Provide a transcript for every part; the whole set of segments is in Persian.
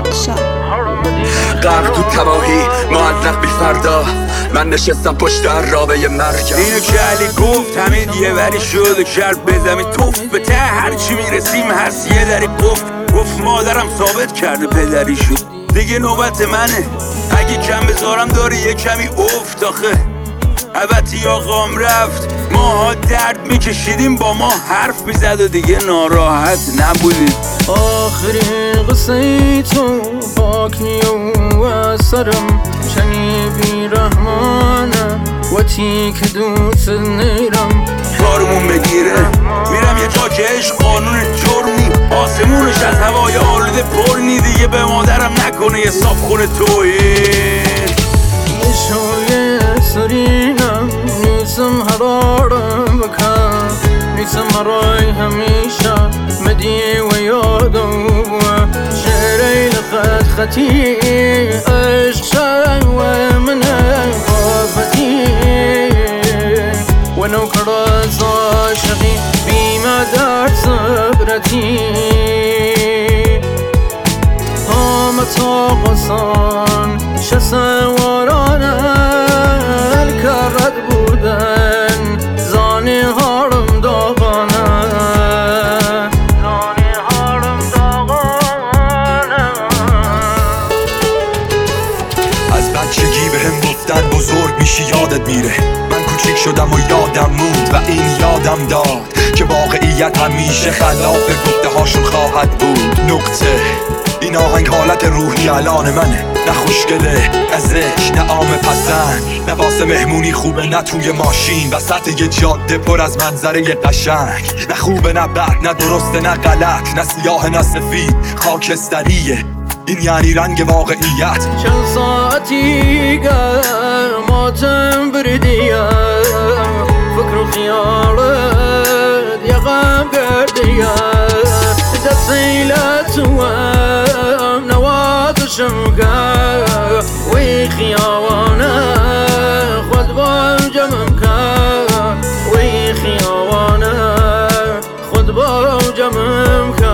نقشا غرق تو تباهی معلق بی فردا، من نشستم پشت عرابه مرگم. اینو که علی گفت همه دیگه ولی شد و کرد به زمین توف به ته هرچی میرسیم هست یه دری گفت مادرم ثابت کرده پدری شد دیگه نوبت منه. اگه کم بذارم داره یه کمی افت آخه البته آقام رفت ماها درد میکشیدیم با ما حرف میزد و دیگه ناراحت نبودیم. آخرین قصه تو پاکی و اثرم چنی بی رحمانه وطی که دوست نیرم کارمون بگیره میرم یه جا که عشق قانون جرمی آسمونش از هوای آلوده پر نی دیگه به مادرم نکنه یه صاف خونه توهین. یه شوی سرینم نیسم حرارم بکن نیسم مرای همیشه مدی و یادم شعری لقد خطی عشق شای و من قافتي ولو كرز عاشقي بما دار صبرتي هم تاقصان شسوارانا الكرد بودن زاني هارم داغانا از بچگی بهم گفتن بزرگ میشی یادت میره، من کوچیک شدم و یادم موند و این یادم داد که واقعیت همیشه خلاف گفته هاشون خواهد بود. نقطه این آهنگ حالت روحی الان منه، نه خوشگله نه زشت نه عام پسند نه واسه مهمونی خوبه نه توی ماشین وسط یه جاده پر از منظره قشنگ، نه خوبه نه بد نه درسته نه غلط نه سیاه نه سفید خاکستریه، این یعنی رنگ واقعیت. چند ساعتی گرماتم بردیم فکر و خیالت یه غم گردیم تسیلت و نواتشم که وی خیاوانه خود با جمعم که وی خیاوانه خود با جمعم که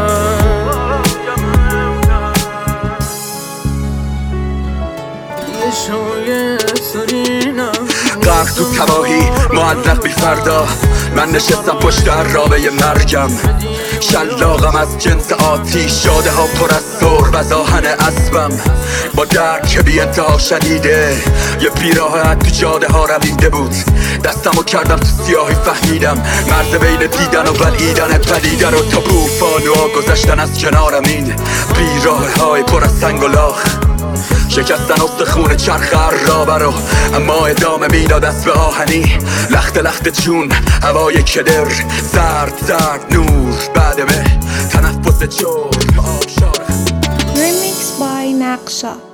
غرق تو تباهی معلق بی فردا، من نشستم پشت عرابه مرگم. شلاقم از جنس آتیش، جاده ها پر از سرب از آهن اسبم، با درد که بی انتها شدیده یه پیراهن تو جاده ها رویده بود. دستمو کردم تو سیاهی فهمیدم مرز بین دیدن و بلعیدن پدیده رو تا بوفانوها گذشتن از کنارم این بیراه های پر از سنگ و لاخ شکستن استخون چرخ عرابه رو، اما ادامه میداد اسب آهنی لخت لخت جون هوای کدر زرد نور بعد به تنفس چور آبشار. Remix by نقشا.